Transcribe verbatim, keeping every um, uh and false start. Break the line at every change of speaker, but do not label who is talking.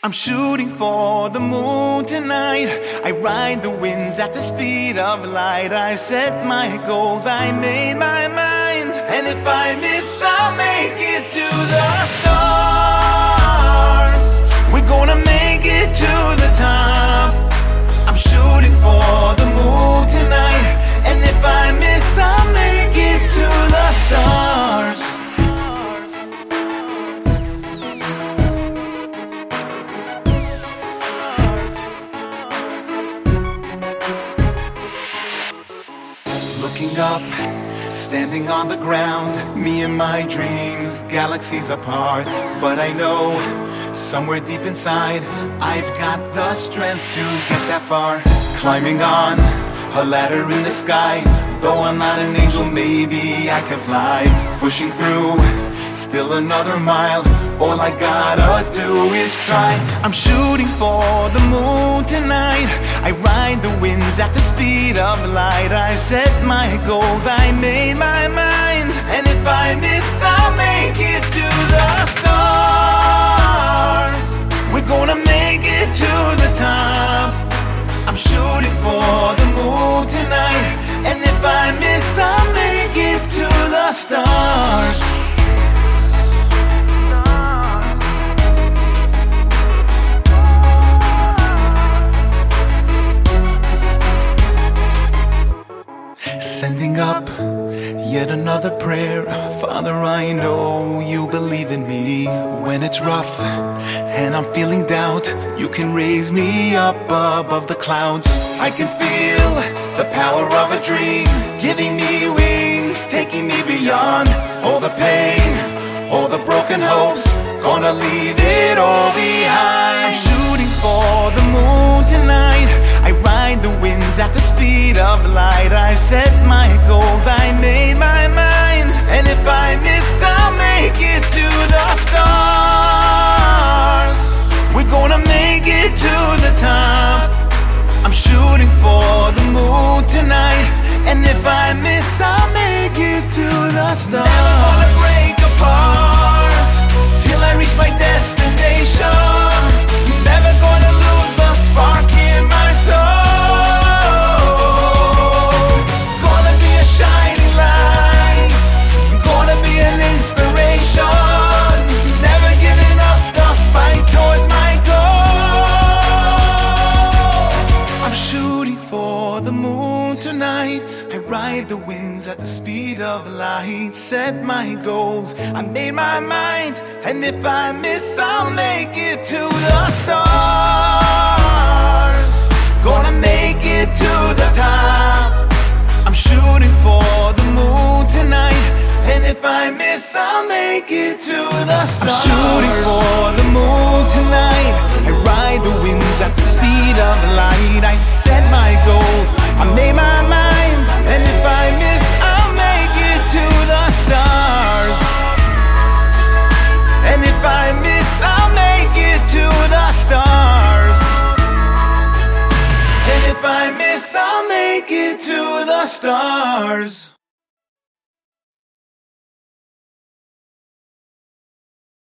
I'm shooting for the moon tonight. I ride the winds at the speed of light. I set my goals, I made my mind. And if I miss, I'll make it to the stars. We're gonna make it to the top. I'm shooting for the moon tonight. And if I miss, I'll make it to the stars. Looking up, standing on the ground, me and my dreams, galaxies apart. But I know, somewhere deep inside, I've got the strength to get that far. Climbing on a ladder in the sky, though I'm not an angel, maybe I can fly. Pushing through, still another mile, all I gotta do is try. I'm shooting for the moon tonight. I ride the winds at the speed of light. I set my goals, I made my mind. And if I miss, I'll make it to the stars. We're gonna make it to the top. I'm shooting for the moon tonight. And if I miss, I'll make it to the stars. Sending up yet another prayer. Father, I know you believe in me. When it's rough and I'm feeling doubt, you can raise me up above the clouds. I can feel the power of a dream, giving me wings, taking me beyond all the pain, all the broken hopes. Gonna leave it all behind. I'm shooting for the moon tonight. I ride the winds at the speed of light. I set my goals, I made my mind. And if I miss, I'll make it to the stars. We're gonna make it to the top. I'm shooting for the moon tonight. And if I miss, I'll make it to the stars. Never gonna break apart till I reach my destination. Never gonna lose the spark in my soul. Gonna be a shining light, gonna be an inspiration. Never giving up the fight towards my goal. I'm shooting for the moon tonight. I ride the winds at the speed of light. Set my goals, I made my mind. And if I miss, I'll make it to the stars. Gonna make it to the top. I'm shooting for the moon tonight. And if I miss, I'll make it to the stars. I'm shooting for the moon tonight. I ride the winds at the speed of light. I set my goals, I made my mind. And if I miss, I'll make it to the stars. And if I miss, I'll make it to the stars. And if I miss, I'll make it to the stars.